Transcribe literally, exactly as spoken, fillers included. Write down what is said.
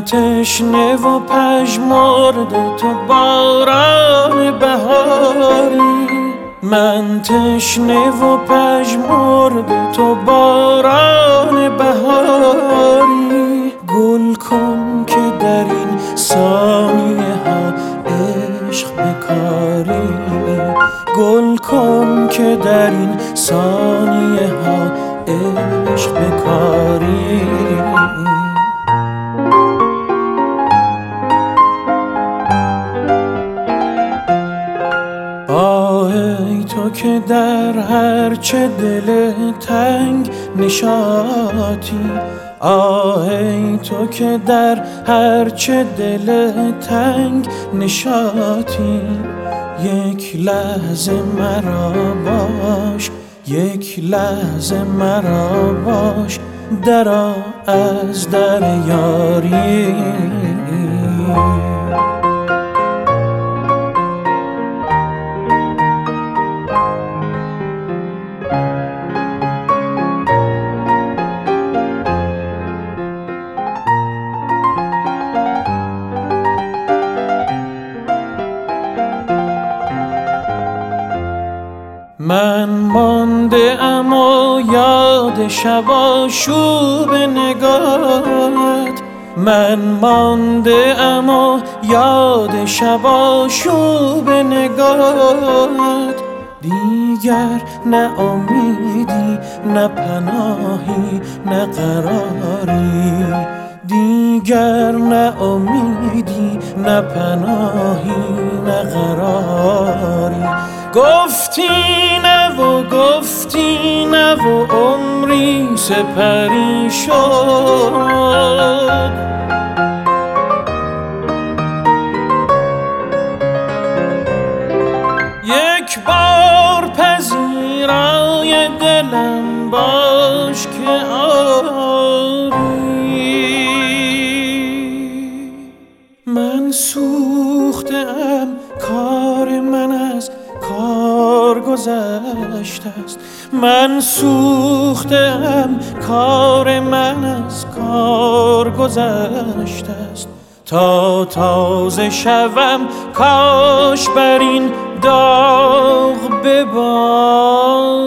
تشنه و پژمرده تو باران بهاری، من تشنه و پژمرده تو باران بهاری. گل کن که در این ثانیه ها عشق بکاری، گل کن که در این ثانیه ها عشق بکاری. آه ای تو که در هر چه دل تنگ نشاطی، آه ای تو که در هر چه دل تنگ نشاطی. یک لحظه مرا باش، یک لحظه مرا باش، درآ از در یاری. من مانده ام و یاد شب آشوب نگاهت، من مانده ام و یاد شب آشوب نگاهت. دیگر نه امیدی نه پناهی نه قراری، دیگر نه امیدی نه پناهی نه قراری. گفتی نه و گفتی نه و عمری سپری شد، یک بار پذیرای دلم باش که آری. من سوختم، کار من از کار گذشته است، من سوختم، کار من از کار گذشته است. تا تازه شوم کاش بر این داغ ببارد.